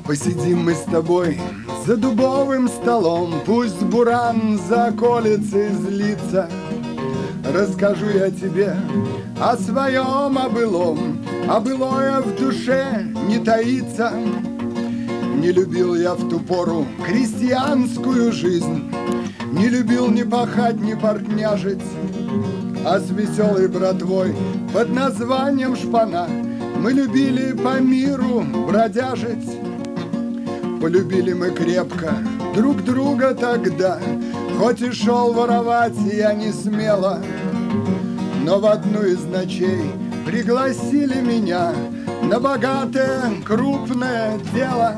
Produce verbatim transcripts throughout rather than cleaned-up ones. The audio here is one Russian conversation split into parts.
Посидим мы с тобой за дубовым столом, пусть буран за околицей злится. Расскажу я тебе о своем, о былом, а былое в душе не таится. Не любил я в ту пору крестьянскую жизнь, не любил ни пахать, ни портняжить, а с веселой братвой под названием шпана мы любили по миру бродяжить. Полюбили мы крепко друг друга тогда, хоть и шел воровать я не смело, но в одну из ночей пригласили меня на богатое крупное дело.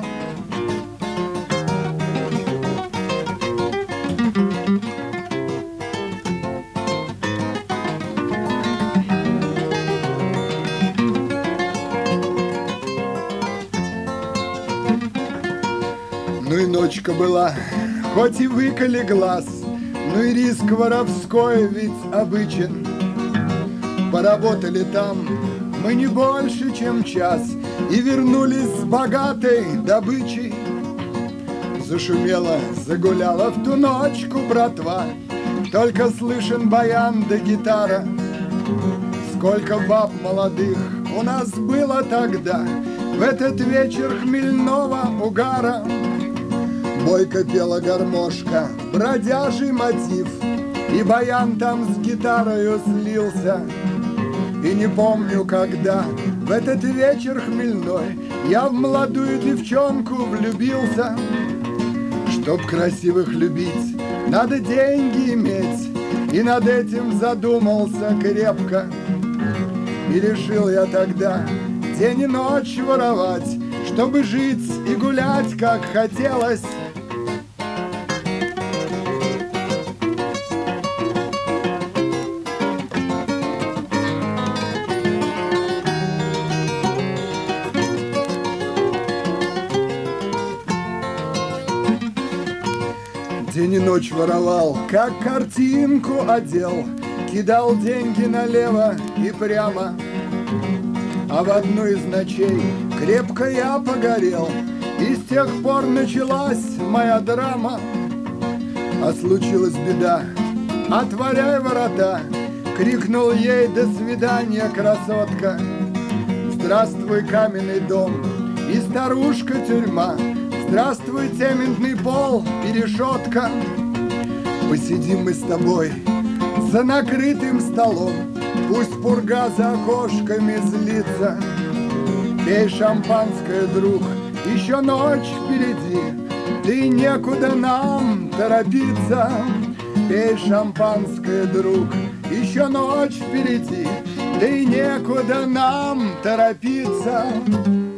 Ну и ночка была, хоть и выколи глаз, ну и риск воровской ведь обычен. Поработали там мы не больше, чем час, и вернулись с богатой добычей. Зашумела, загуляла в ту ночку братва, только слышен баян да гитара. Сколько баб молодых у нас было тогда, в этот вечер хмельного угара. Бойко пела гармошка, бродяжий мотив, и баян там с гитарою слился. И не помню, когда в этот вечер хмельной я в молодую девчонку влюбился. Чтоб красивых любить, надо деньги иметь, и над этим задумался крепко. И решил я тогда день и ночь воровать, чтобы жить и гулять, как хотелось. День и ночь воровал, как картинку одел, кидал деньги налево и прямо. А в одну из ночей крепко я погорел, и с тех пор началась моя драма. А случилась беда, отворяй ворота, крикнул ей до свидания, красотка. Здравствуй, каменный дом и старушка-тюрьма, здравствуй, цементный пол и решетка. Посидим мы с тобой за накрытым столом, пусть пурга за окошками злится. Пей шампанское, друг, еще ночь впереди, да и некуда нам торопиться. Пей шампанское, друг, еще ночь впереди, да и некуда нам торопиться.